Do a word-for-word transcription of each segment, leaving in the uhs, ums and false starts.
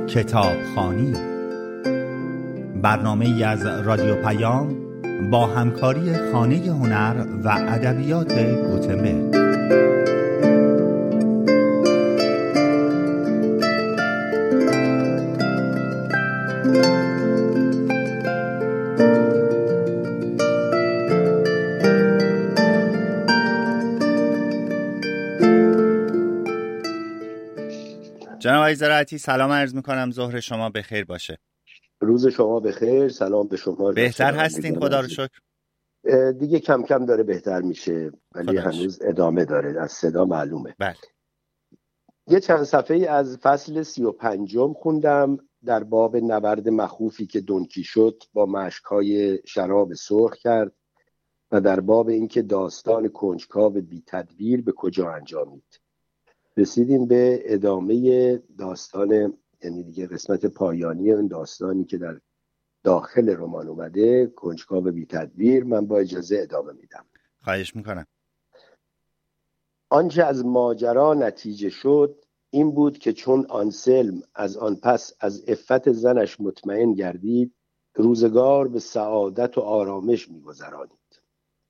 کتابخوانی، برنامه‌ای از رادیو پیام با همکاری خانه هنر و ادبیات گوتنبرگ. جناب آقای زراعتی سلام عرض می‌کنم، ظهر شما بخیر باشه. روز شما بخیر، سلام به شما. بهتر هستین خدا رو شکر؟ دیگه کم کم داره بهتر میشه ولی خداش. هنوز ادامه داره، از صدا معلومه. بله. یه چند صفحه‌ای از فصل سی و پنجم خوندم در باب نبرد مخوفی که دونکیشوت با مشک‌های شراب سرخ کرد و در باب اینکه داستان کنجکاو بی تدبیر به کجا انجامید. رسیدیم به ادامه داستان، یعنی دیگه قسمت پایانی اون داستانی که در داخل رمان اومده، کنجکاو بی تدبیر. من با اجازه ادامه میدم. خواهش میکنم. آنچه از ماجرا نتیجه شد این بود که چون آنسلم از آن پس از عفت زنش مطمئن گردید، روزگار به سعادت و آرامش می‌گذرانید.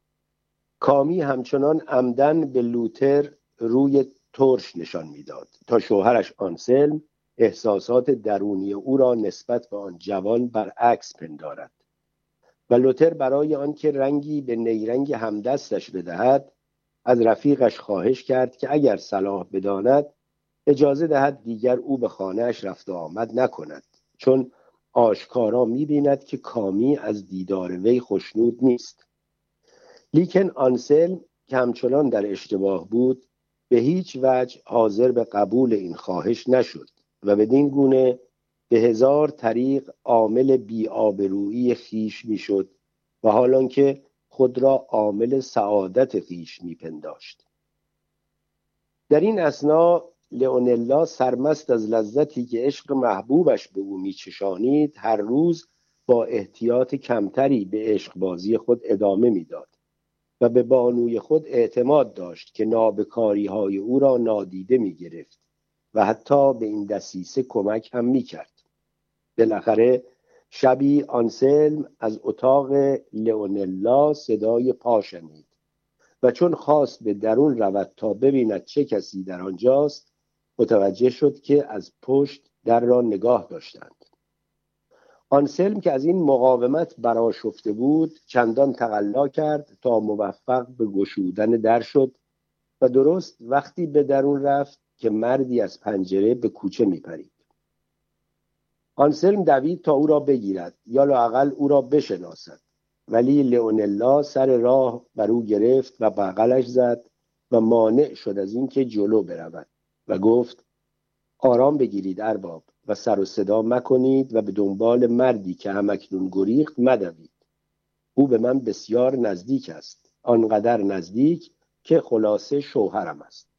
کامی همچنان عمدن به لوتر روی ترش نشان میداد تا شوهرش آنسلم احساسات درونی او را نسبت به آن جوان برعکس پندارد و لوتر برای آنکه رنگی به نیرنگ همدستش بدهد از رفیقش خواهش کرد که اگر صلاح بداند اجازه دهد دیگر او به خانه‌اش رفت و آمد نکند، چون آشکارا می‌بیند که کامی از دیدار وی خوشنود نیست. لیکن آنسلم که همچنان در اشتباه بود به هیچ وجه حاضر به قبول این خواهش نشد و بدین گونه به هزار طریق عامل بی‌آبرویی خویش میشد و حالان که خود را عامل سعادت خویش میپنداشت. در این اثنا لئونلا سرمست از لذتی که عشق محبوبش به او میچشانید هر روز با احتیاط کمتری به عشق بازی خود ادامه میداد و به بانوی خود اعتماد داشت که نابکاری‌های او را نادیده می‌گرفت و حتی به این دسیسه کمک هم می‌کرد. بالاخره شبی آنسلم از اتاق لئونلا صدای پا شنید و چون خواست به درون رود تا ببیند چه کسی در آنجاست، متوجه شد که از پشت در را نگاه داشتند. آنسلم که از این مقاومت برآشفته بود چندان تقلا کرد تا موفق به گشودن در شد و درست وقتی به درون رفت که مردی از پنجره به کوچه میپرید. آنسلم دوید تا او را بگیرد یا لااقل او را بشناسد، ولی لئونلا سر راه بر او گرفت و بغلش زد و مانع شد از این که جلو برود و گفت آرام بگیرید ارباب و سر و صدا مکنید و به دنبال مردی که همکنون گریخت مدوید. او به من بسیار نزدیک است، آنقدر نزدیک که خلاصه شوهرم است.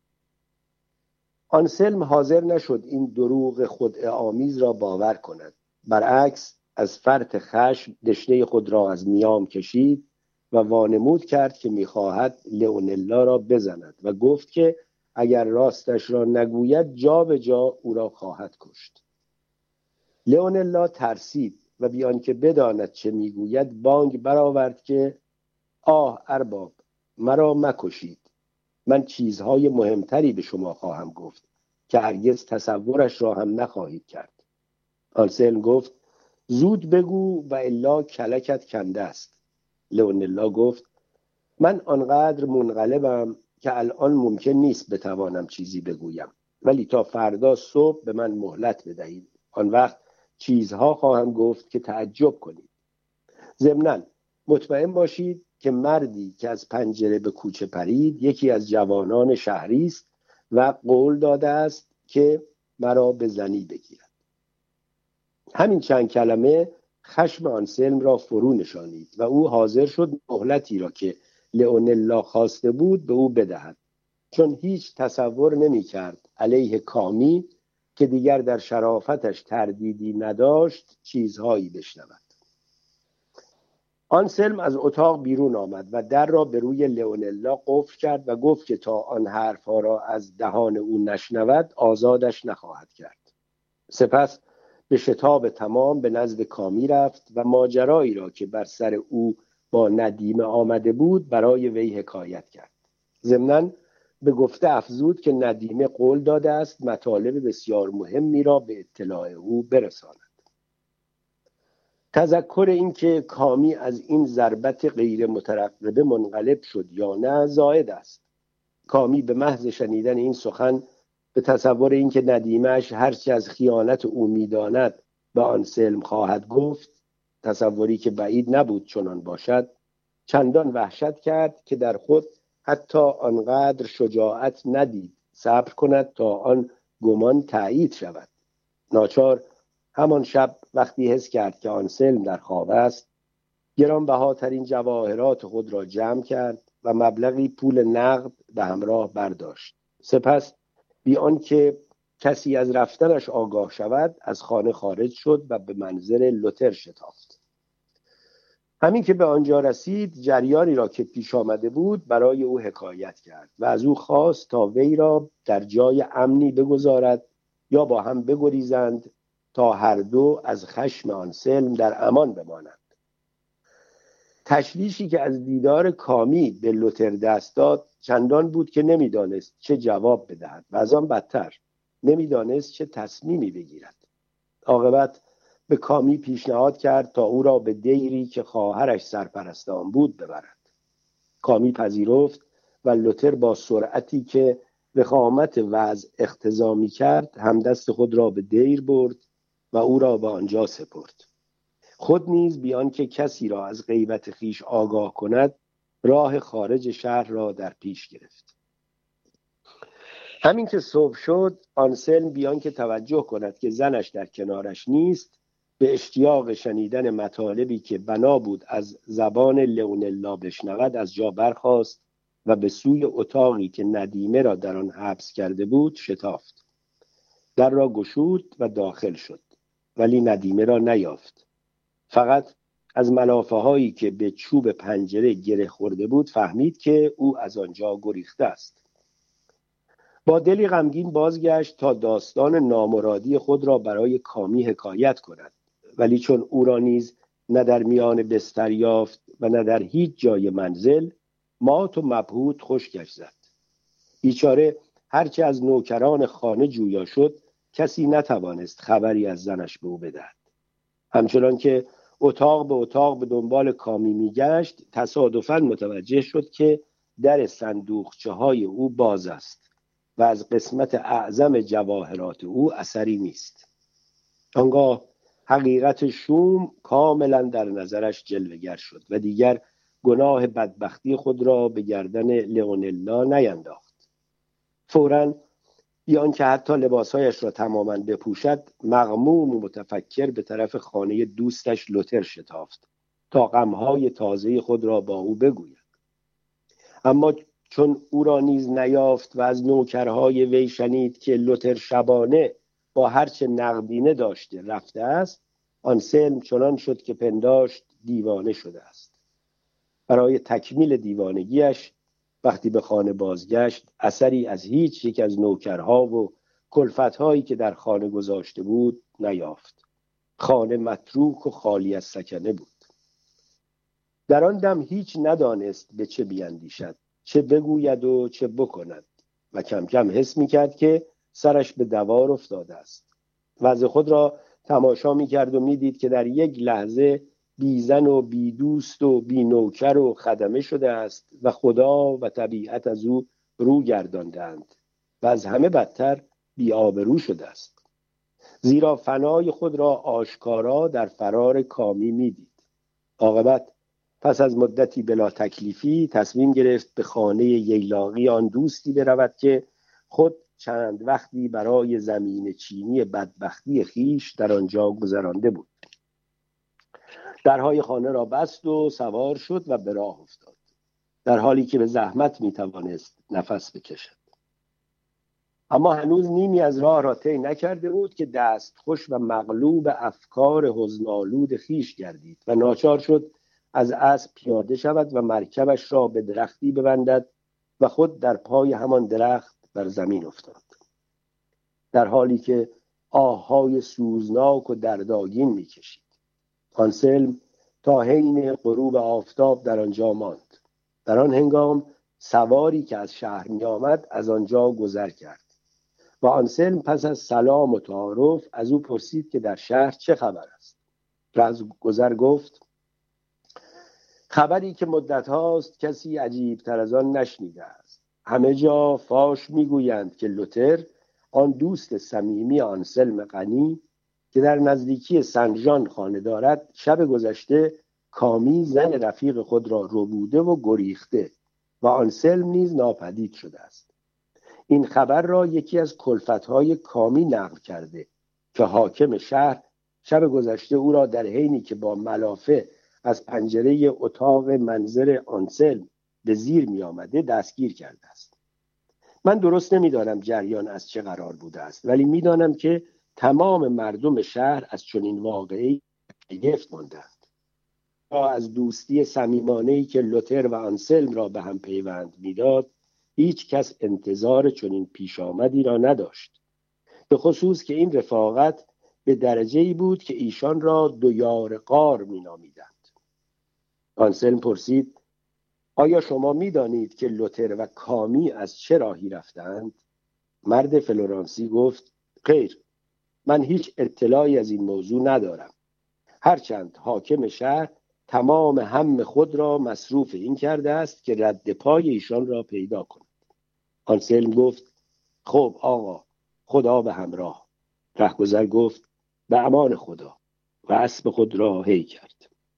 آنسلم حاضر نشد این دروغ خدعه آمیز را باور کند. برعکس از فرط خشم دشنه خود را از نیام کشید و وانمود کرد که می‌خواهد لئونلا را بزند و گفت که اگر راستش را نگوید جا به جا او را خواهد کشت. لئونلا ترسید و بیان که بداند چه میگوید بانگ برآورد که آه ارباب مرا مکشید، من چیزهای مهمتری به شما خواهم گفت که هرگز تصورش را هم نخواهید کرد. آنسلم گفت زود بگو و الا کلکت کنده است. لئونلا گفت من آنقدر منقلبم که الان ممکن نیست بتوانم چیزی بگویم، ولی تا فردا صبح به من مهلت بدهید، آن وقت چیزها خواهم گفت که تعجب کنید. ضمناً مطمئن باشید که مردی که از پنجره به کوچه پرید یکی از جوانان شهری است و قول داده است که مرا به زنی بگیرد. همین چند کلمه خشم آنسلم را فرو نشانید و او حاضر شد مهلتی را که لئونلا خواسته بود به او بدهد، چون هیچ تصور نمی کرد علیه کامی که دیگر در شرافتش تردیدی نداشت چیزهایی بشنود. آنسلم از اتاق بیرون آمد و در را به روی لئونلا قفل کرد و گفت که تا آن حرفها را از دهان او نشنود آزادش نخواهد کرد. سپس به شتاب تمام به نزد کامی رفت و ماجرایی را که بر سر او با ندیمه آمده بود برای وی حکایت کرد. ضمناً به گفته افزود که ندیمه قول داده است مطالب بسیار مهمی را به اطلاع او برساند. تذکر این که کامی از این ضربت غیر مترقبه منقلب شد یا نه زائد است. کامی به محض شنیدن این سخن به تصور این که ندیمش هرچی از خیانت او می‌داند به آنسلم خواهد گفت، تصوری که بعید نبود چنان باشد، چندان وحشت کرد که در خود حتی آنقدر شجاعت ندید صبر کند تا آن گمان تأیید شود. ناچار همان شب وقتی حس کرد که آنسلم در خواب است، گرانبهاترین جواهرات خود را جمع کرد و مبلغی پول نقد به همراه برداشت. سپس بی آنکه کسی از رفتنش آگاه شود از خانه خارج شد و به منزل لوتر شتافت. همین که به آنجا رسید جریانی را که پیش آمده بود برای او حکایت کرد و از او خواست تا وی را در جای امنی بگذارد یا با هم بگریزند تا هر دو از خشم آنسلم در امان بمانند. تشویشی که از دیدار کامی به لوتر دست داد چندان بود که نمیدانست چه جواب بدهد و از آن بدتر نمیدانست چه تصمیمی بگیرد. عاقبت به کامی پیشنهاد کرد تا او را به دیری که خواهرش سرپرست آن بود ببرد. کامی پذیرفت و لوتر با سرعتی که وخامت وضع اقتضا می‌کرد همدست خود را به دیر برد و او را به آنجا سپرد. خود نیز بیان که کسی را از غیبت خیش آگاه کند راه خارج شهر را در پیش گرفت. همین که صبح شد آنسلم بیان که توجه کند که زنش در کنارش نیست به اشتیاق شنیدن مطالبی که بنا بود از زبان لئونلا بشنود از جا برخاست و به سوی اتاقی که ندیمه را در آن حبس کرده بود شتافت. در را گشود و داخل شد ولی ندیمه را نیافت. فقط از ملافه هایی که به چوب پنجره گره خورده بود فهمید که او از آنجا گریخته است. با دلی غمگین بازگشت تا داستان نامرادی خود را برای کامی حکایت کند، ولی چون او را نیز نه در میان بستر یافت و نه در هیچ جای منزل، مات و مبهوت خشکش زد. بیچاره هرچه از نوکران خانه جویا شد کسی نتوانست خبری از زنش به او بدهد. همچنان که اتاق به اتاق به دنبال کامی میگشت تصادفاً متوجه شد که در صندوقچه های او باز است و از قسمت اعظم جواهرات او اثری نیست. آنگاه حقیقت شوم کاملا در نظرش جلوه‌گر شد و دیگر گناه بدبختی خود را به گردن لئونلا نینداخت. فوراً بیان که حتی لباسهایش را تماما بپوشد مغموم و متفکر به طرف خانه دوستش لوتر شتافت تا غمهای تازه خود را با او بگوید. اما چون او را نیز نیافت و از نوکرهای وی شنید که لوتر شبانه با هرچه نقدینه داشته رفته است، آنسلم چنان شد که پنداشت دیوانه شده است. برای تکمیل دیوانگیش وقتی به خانه بازگشت اثری از هیچ یک از نوکرها و کلفتهایی که در خانه گذاشته بود نیافت. خانه متروک و خالی از سکنه بود. در آن دم هیچ ندانست به چه بیندیشد، چه بگوید و چه بکند و کم کم حس می‌کرد که سرش به دوار افتاده است. وضع خود را تماشا می‌کرد و می‌دید که در یک لحظه بی زن و بی دوست و بی نوکر و خدمه شده است و خدا و طبیعت از او رو گرداندند و از همه بدتر بی آبرو شده است. زیرا فنای خود را آشکارا در فرار کامی می‌دید. عاقبت پس از مدتی بلا تکلیفی تصمیم گرفت به خانه ییلاقی آن دوستی برود که خود چند وقتی برای زمین چینی بدبختی خیش در آنجا گذرانده بود. درهای خانه را بست و سوار شد و به راه افتاد، در حالی که به زحمت میتوانست نفس بکشد. اما هنوز نیمی از راه را طی نکرده بود که دستخوش و مغلوب افکار حزن‌آلود خیش گردید و ناچار شد از اسب پیاده شود و مرکبش را به درختی ببندد و خود در پای همان درخت بر زمین افتاد. در حالی که آههای سوزناک و دردآگین میکشید. آنسلم تا حین غروب آفتاب در آنجا ماند. در آن هنگام سواری که از شهر می آمد از آنجا گذر کرد و آنسلم پس از سلام و تعارف از او پرسید که در شهر چه خبر است. رزمگذر گفت خبری که مدت هاست کسی عجیب تر از آن نشنیده است. همه جا فاش میگویند که لوتر، آن دوست صمیمی آنسلم غنی که در نزدیکی سن ژان خانه دارد، شب گذشته کامی زن رفیق خود را ربوده و گریخته و آنسلم نیز ناپدید شده است. این خبر را یکی از کلفت‌های کامی نقل کرده که حاکم شهر شب گذشته او را در حینی که با ملافه از پنجره اتاق منظر آنسلم به زیر می آمده دستگیر کرده است. من درست نمیدانم جریان از چه قرار بوده است، ولی میدانم که تمام مردم شهر از چنین واقعه‌ای شگفت ماندند. تا از دوستی صمیمانه‌ای که لوتر و آنسلم را به هم پیوند میداد، هیچ کس انتظار چنین پیش آمدی را نداشت. به خصوص که این رفاقت به درجه‌ای بود که ایشان را دو یار غار می‌نامیدند. آنسلم پرسید آیا شما می‌دانید که لوتر و کامی از چه راهی رفتند؟ مرد فلورانسی گفت خیر، من هیچ اطلاعی از این موضوع ندارم، هرچند حاکم شهر تمام هم خود را مصروف این کرده است که رد پای ایشان را پیدا کند. آنسلم گفت خب آقا، خدا به همراه. رهگذر گفت به امان خدا و اسب خود را هی کرد.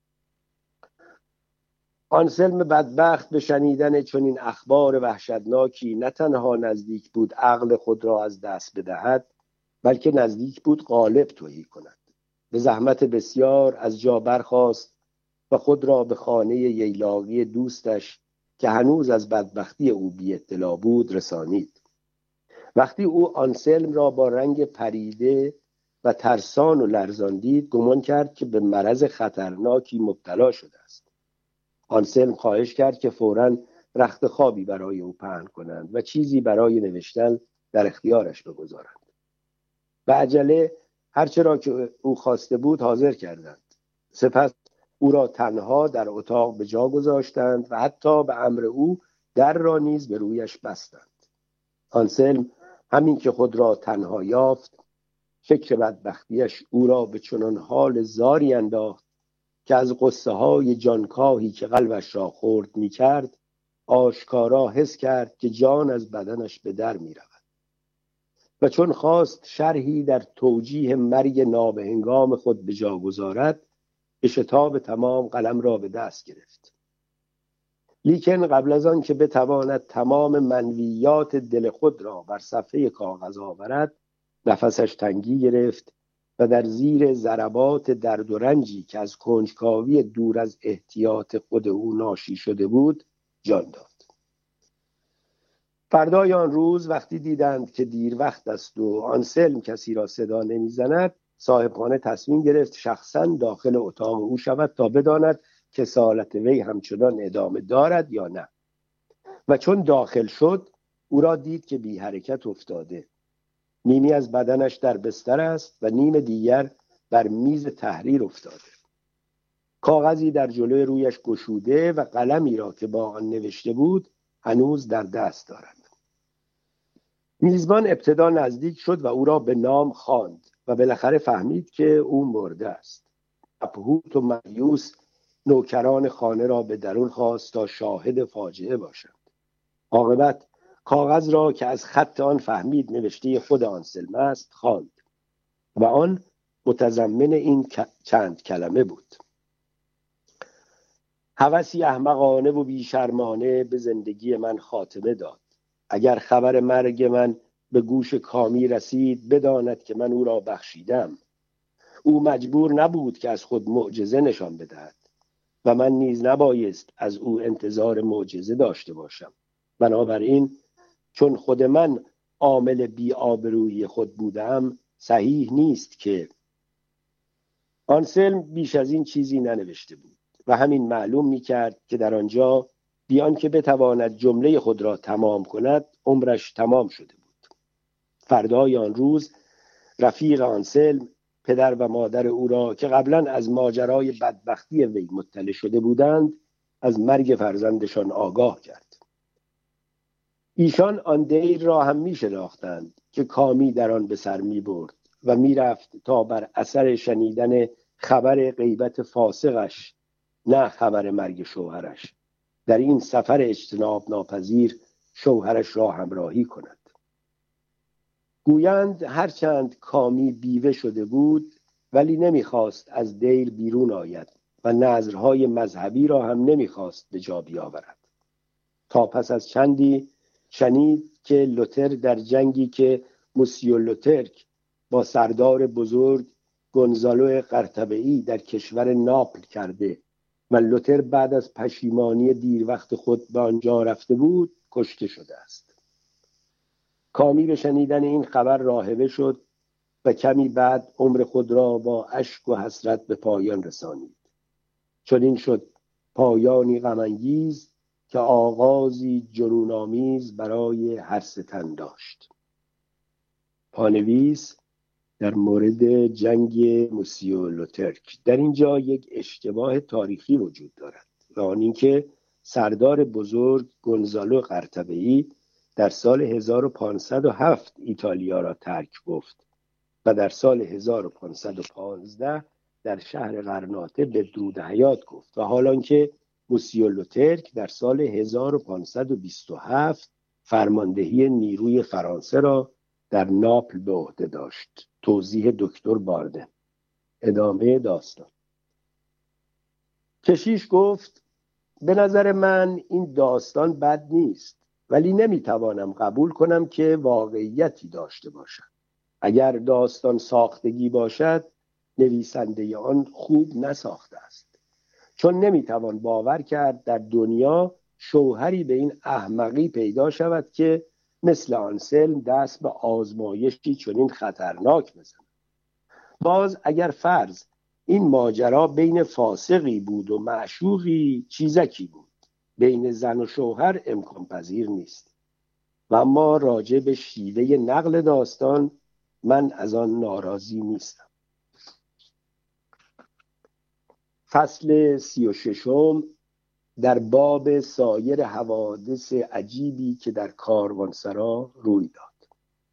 آنسلم بدبخت به شنیدن چنین اخبار وحشتناکی نه تنها نزدیک بود عقل خود را از دست بدهد، بلکه نزدیک بود غالب تهی کند. به زحمت بسیار از جا برخاست و خود را به خانه ییلاقی دوستش که هنوز از بدبختی او بی اطلاع بود رسانید. وقتی او آنسلم را با رنگ پریده و ترسان و لرزان دید، گمان کرد که به مرض خطرناکی مبتلا شده است. آنسلم خواهش کرد که فوراً رخت خوابی برای او پهن کنند و چیزی برای نوشتن در اختیارش بگذارند. به عجله هرچه را که او خواسته بود حاضر کردند. سپس او را تنها در اتاق به جا گذاشتند و حتی به امر او در را نیز به رویش بستند. آنسلم همین که خود را تنها یافت، فکر بدبختیش او را به چنان حال زاری انداخت که از قصه های جانکاهی که قلبش را خرد می کرد آشکارا حس کرد که جان از بدنش به در می رود. و چون خواست شرحی در توجیه مرگ نابهنگام خود به جا گذارد، به شتاب تمام قلم را به دست گرفت. لیکن قبل از آن که بتواند تمام منویات دل خود را بر صفحه کاغذ آورد، نفسش تنگی گرفت و در زیر ضربات درد و رنجی که از کنجکاوی دور از احتیاط خود او ناشی شده بود جان داد. فردای آن روز وقتی دیدند که دیر وقت است و آنسلم کسی را صدا نمیزند، صاحبخانه تصمیم گرفت شخصا داخل اتاق او شود تا بداند کسالت وی همچنان ادامه دارد یا نه. و چون داخل شد او را دید که بی حرکت افتاده. نیمی از بدنش در بستر است و نیم دیگر بر میز تحریر افتاده. کاغذی در جلوی رویش گشوده و قلمی را که با آن نوشته بود هنوز در دست دارد. میزبان ابتدا نزدیک شد و او را به نام خواند و بالاخره فهمید که او مرده است. مبهوت و مایوس نوکران خانه را به درون خواست تا شاهد فاجعه باشند. عاقبت کاغذ را که از خط آن فهمید نوشته خود آنسلم است خواند و آن متضمن این چند کلمه بود: هوسی احمقانه و بیشرمانه به زندگی من خاتمه داد. اگر خبر مرگ من به گوش کامی رسید، بداند که من او را بخشیدم. او مجبور نبود که از خود معجزه نشان بدهد و من نیز نبایست از او انتظار معجزه داشته باشم. بنابراین چون خود من عامل بی آبرویی خود بودم، صحیح نیست که آنسلم بیش از این چیزی ننوشته بود و همین معلوم می کرد که در آنجا بیان که بتواند جمله خود را تمام کند عمرش تمام شده بود. فردای آن روز رفیق آنسلم پدر و مادر او را که قبلا از ماجرای بدبختی وی مطلع شده بودند از مرگ فرزندشان آگاه کرد. ایشان آن دیر را هم می شناختند که کامی در آن به سر می برد و می رفت تا بر اثر شنیدن خبر غیبت فاسقش، نه خبر مرگ شوهرش، در این سفر اجتناب ناپذیر شوهرش را همراهی کند. گویند هرچند کامی بیوه شده بود ولی نمیخواست از دیر بیرون آید و نظرهای مذهبی را هم نمیخواست به جا بیاورد، تا پس از چندی شنید که لوتر در جنگی که موسیو لوترک با سردار بزرگ گونزالو قرطبه‌ای در کشور ناپل کرده و لوتر بعد از پشیمانی دیر وقت خود به آنجا رفته بود کشته شده است. کامی به شنیدن این خبر راهبه شد و کمی بعد عمر خود را با اشک و حسرت به پایان رسانید. چنین شد پایانی غم‌انگیز که آغازی جنون‌آمیز برای هر سه تن داشت. پانویس در مورد جنگ موسیو لوترک: در اینجا یک اشتباه تاریخی وجود دارد و آن اینکه سردار بزرگ گونزالو قرطبه‌ای در سال هزار و پانصد و هفت ایتالیا را ترک گفت و در سال هزار و پانصد و پانزده در شهر غرناطه بدرود حیات گفت و حالان که موسیو لوترک در سال هزار و پانصد و بیست و هفت فرماندهی نیروی فرانسه را در ناپل به عهده داشت. توضیح دکتر بارده. ادامه داستان. کشیش گفت به نظر من این داستان بد نیست، ولی نمیتوانم قبول کنم که واقعیتی داشته باشد. اگر داستان ساختگی باشد نویسنده آن خوب نساخته است، چون نمیتوان باور کرد در دنیا شوهری به این احمقی پیدا شود که مثل آنسلم دست به آزمایشی چنین خطرناک بزند. باز اگر فرض این ماجرا بین فاسقی بود و معشوقی چیزکی بود، بین زن و شوهر امکان پذیر نیست. و اما راجع به شیوه نقل داستان من از آن ناراضی نیستم. فصل سی و ششم در باب سایر حوادث عجیبی که در کاروانسرا روی داد.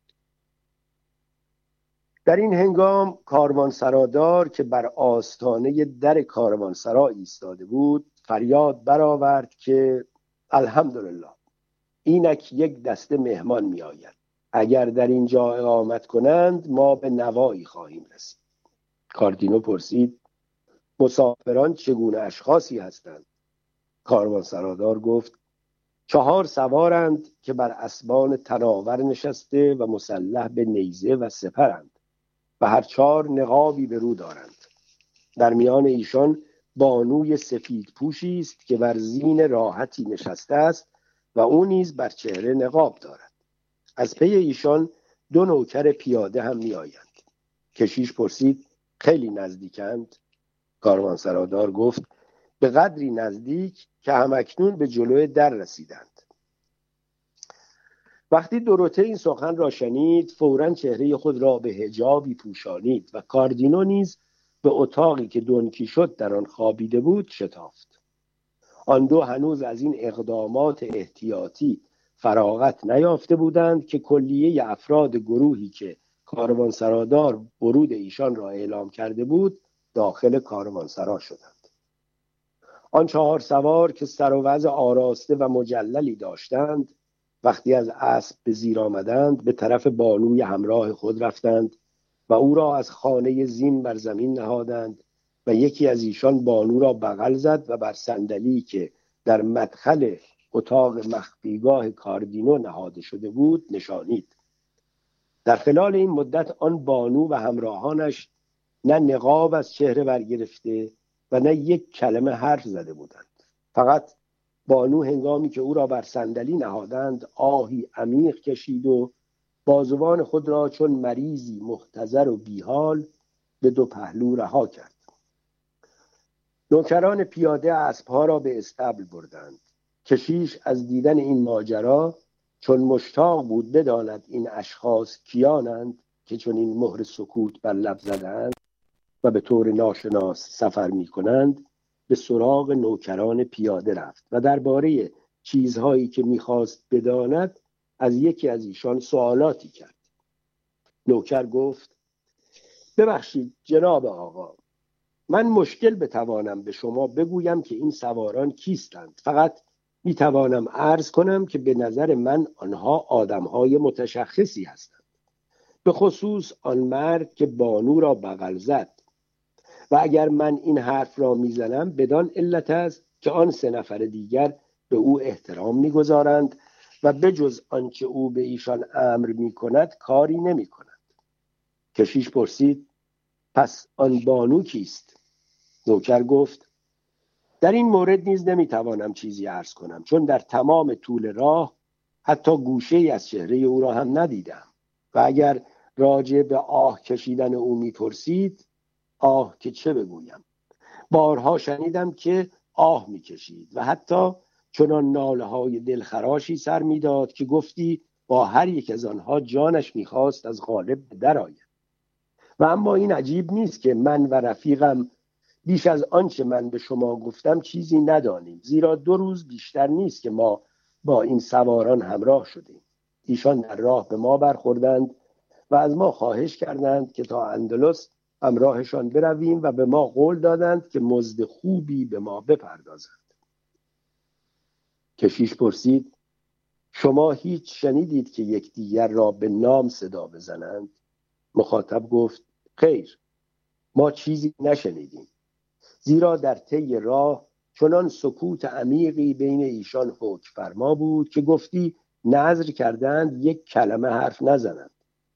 در این هنگام کاروانسرادار که بر آستانه در کاروانسرا ایستاده بود فریاد برآورد که الحمدلله، اینک یک دسته مهمان می آید. اگر در اینجا اقامت کنند ما به نوایی خواهیم رسید. کاردینو پرسید مسافران چگونه اشخاصی هستند؟ کاروانسرادار گفت چهار سوارند که بر اسبان تناور نشسته و مسلح به نیزه و سپرند و هر چهار نقابی به رو دارند. در میان ایشان بانوی سفید پوشی است که بر زین راحتی نشسته است و او نیز بر چهره نقاب دارد. از پی ایشان دو نوکر پیاده هم می آیند. کشیش پرسید خیلی نزدیکند؟ کاروانسرادار گفت به قدری نزدیک که همکنون به جلوی در رسیدند. وقتی دوروته این سخن را شنید فوراً چهره خود را به حجابی پوشانید و کاردینو نیز به اتاقی که دون کیشوت در آن خوابیده بود شتافت. آن دو هنوز از این اقدامات احتیاطی فراغت نیافته بودند که کلیه افراد گروهی که کاروانسرادار ورود ایشان را اعلام کرده بود داخل کاروانسرا شدند. آن چهار سوار که سر و وضع آراسته و مجللی داشتند وقتی از اسب به زیر آمدند به طرف بانوی همراه خود رفتند و او را از خانه زین بر زمین نهادند و یکی از ایشان بانو را بغل زد و بر صندلی که در مدخل اتاق مخفیگاه کاردینو نهاده شده بود نشانید. در خلال این مدت آن بانو و همراهانش نه نقاب از چهره برگرفته و نه یک کلمه حرف زده بودند. فقط بانو هنگامی که او را بر صندلی نهادند آهی عمیق کشید و بازوان خود را چون مریضی محتضر و بیحال به دو پهلو رها کرد. نوکران پیاده اسبها را به استبل بردند. کشیش از دیدن این ماجرا چون مشتاق بود بداند این اشخاص کیانند که چون این مهر سکوت بر لب زدند و به طور ناشناس سفر می کنند به سراغ نوکران پیاده رفت و درباره چیزهایی که میخواست بداند از یکی از ایشان سوالاتی کرد. نوکر گفت: ببخشید جناب آقا، من مشکل بتوانم به شما بگویم که این سواران کیستند، فقط میتوانم عرض کنم که به نظر من آنها آدمهای متشخصی هستند، به خصوص آن مرد که بانو را بغل زد. و اگر من این حرف را میزنم بدان علت است که آن سه نفر دیگر به او احترام میگذارند و بجز آنچه او به ایشان امر میکند کاری نمیکنند. کشیش پرسید: پس آن بانو کیست؟ نوکر گفت: در این مورد نیز نمیتوانم چیزی عرض کنم، چون در تمام طول راه حتی گوشه‌ای از چهره او را هم ندیدم. و اگر راجع به آه کشیدن او میپرسید، آه که چه بگویم، بارها شنیدم که آه میکشید و حتی چنان ناله های دلخراشی سر میداد که گفتی با هر یک از آنها جانش میخواست از قالب درآید. و اما این عجیب نیست که من و رفیقم بیش از آنچه من به شما گفتم چیزی ندانیم، زیرا دو روز بیشتر نیست که ما با این سواران همراه شدیم. ایشان در راه به ما برخوردند و از ما خواهش کردند که تا اندلس همراهشان برویم و به ما قول دادند که مزد خوبی به ما بپردازند. کشیش پرسید: شما هیچ شنیدید که یکدیگر را به نام صدا بزنند؟ مخاطب گفت: خیر، ما چیزی نشنیدیم، زیرا در طی راه چنان سکوت عمیقی بین ایشان حکم فرما بود که گفتی نذر کردند یک کلمه حرف نزنند.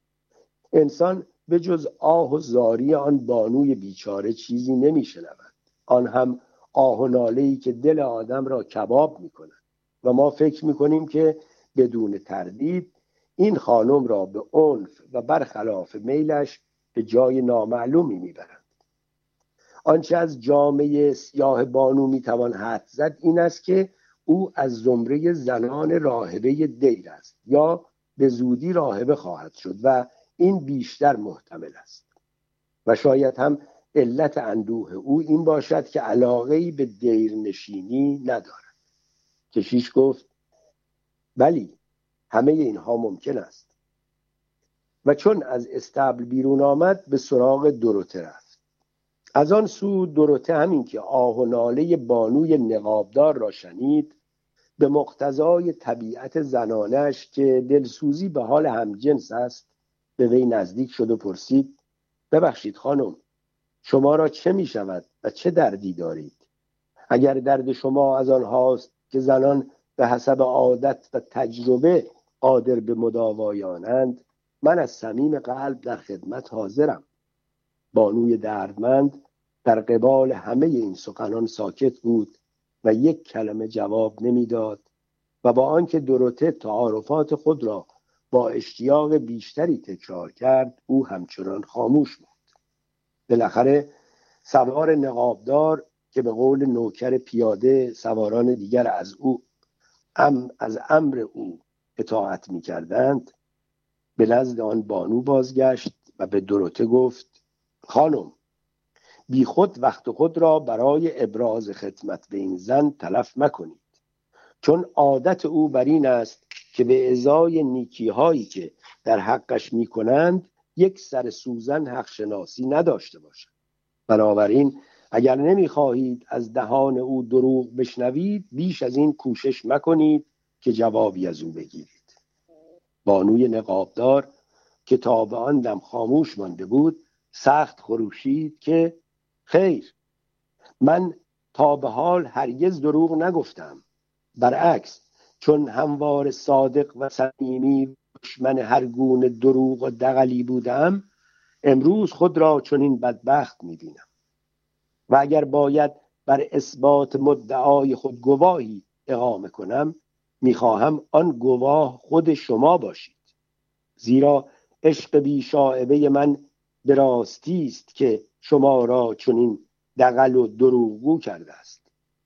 انسان به جز آه و زاری آن بانوی بیچاره چیزی نمی شنود، آن هم آه و ناله‌ای که دل آدم را کباب می کند. و ما فکر می کنیم که بدون تردید این خانم را به عنف و برخلاف میلش به جای نامعلومی می برند. آنچه از جامعه سیاه بانو می توان حد زد این است که او از زمره زنان راهبه دیر است یا به زودی راهبه خواهد شد و این بیشتر محتمل است. و شاید هم علت اندوه او این باشد که علاقه‌ای به دیر نشینی ندارد. کشیش گفت: بلی، همه اینها ممکن است. و چون از استبل بیرون آمد به سراغ دروته رفت. از آن سو دروته همین که آه و ناله بانوی نقابدار را شنید، به مقتضای طبیعت زنانش که دلسوزی به حال همجنس است به وی نزدیک شد و پرسید: ببخشید خانم، شما را چه می شود و چه دردی دارید؟ اگر درد شما از آن هاست که زنان به حسب عادت و تجربه قادر به مداوای آنند، من از صمیم قلب در خدمت حاضرم. بانوی دردمند در قبال همه این سخنان ساکت بود و یک کلمه جواب نمیداد و با آنکه دروته تعارفات خود را با اشتیاق بیشتری تکرار کرد، او همچنان خاموش بود. بالاخره سوار نقابدار که به قول نوکر پیاده سواران دیگر از او ام از امر او اطاعت می کردند به نزد آن بانو بازگشت و به دروته گفت: خانم، بی خود وقت خود را برای ابراز خدمت به این زن تلف مکنید، چون عادت او بر این است که به ازای نیکی هایی که در حقش می کنند یک سر سوزن حق شناسی نداشته باشد. بنابراین اگر نمی خواهید از دهان او دروغ بشنوید، بیش از این کوشش مکنید که جوابی از او بگیرید. بانوی نقابدار که تا به آن دم خاموش مانده بود سخت خروشید که خیر، من تا به حال هرگز دروغ نگفتم. برعکس، چون هموار صادق و صمیمی دشمن هر گونه دروغ و دغلی بودم، امروز خود را چنین بدبخت می‌بینم. و اگر باید بر اثبات مدعای خود گواهی اقامه کنم، می‌خواهم آن گواه خود شما باشید، زیرا عشق بی شائبه من به راستی است که شما را چنین دغل و دروغگو کرده است.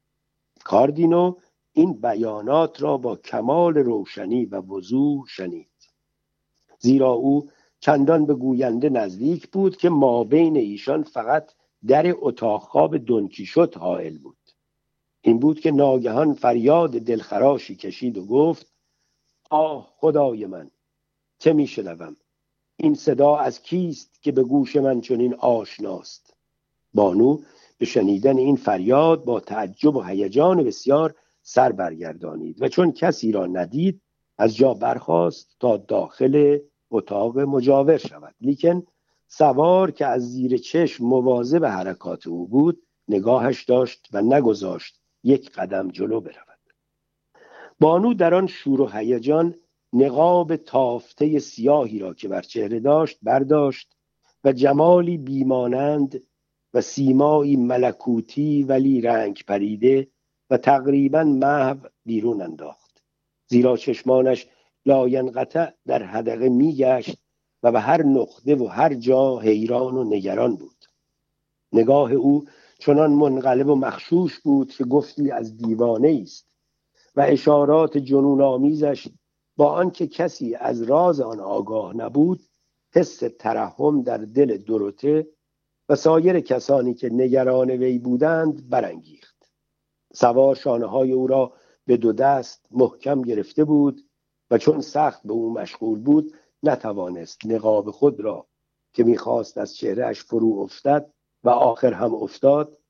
کاردینو این بیانات را با کمال روشنی و وضوح شنید، زیرا او چندان به گوینده نزدیک بود که مابین ایشان فقط در اتاق خواب دونکیشوت حائل بود. این بود که ناگهان فریاد دلخراشی کشید و گفت: آه خدای من، چه می شنوم؟ این صدا از کیست که به گوش من چنین آشناست؟ بانو به شنیدن این فریاد با تعجب و هیجان بسیار سر برگردانید و چون کسی را ندید از جا برخاست تا داخل اتاق مجاور شود. لیکن سوار که از زیر چشم مواظب به حرکات او بود نگاهش داشت و نگذاشت یک قدم جلو برود. بانو در آن شور و هیجان نقاب تافته سیاهی را که بر چهره داشت برداشت و جمالی بیمانند و سیمایی ملکوتی ولی رنگ پریده و تقریباً محو بیرون انداخت، زیرا چشمانش لاینقطع در حدقه میگشت و به هر نقطه و هر جا حیران و نگران بود. نگاه او چنان منقلب و مخشوش بود که گفتی از دیوانه است و اشارات جنون آمیزش با آنکه کسی از راز آن آگاه نبود حس ترحم در دل دوروته و سایر کسانی که نگران وی بودند برانگیخت. سوار شانه های او را به دو دست محکم گرفته بود و چون سخت به او مشغول بود نتوانست نقاب خود را که میخواست از چهرهش فرو افتد و آخر هم افتاد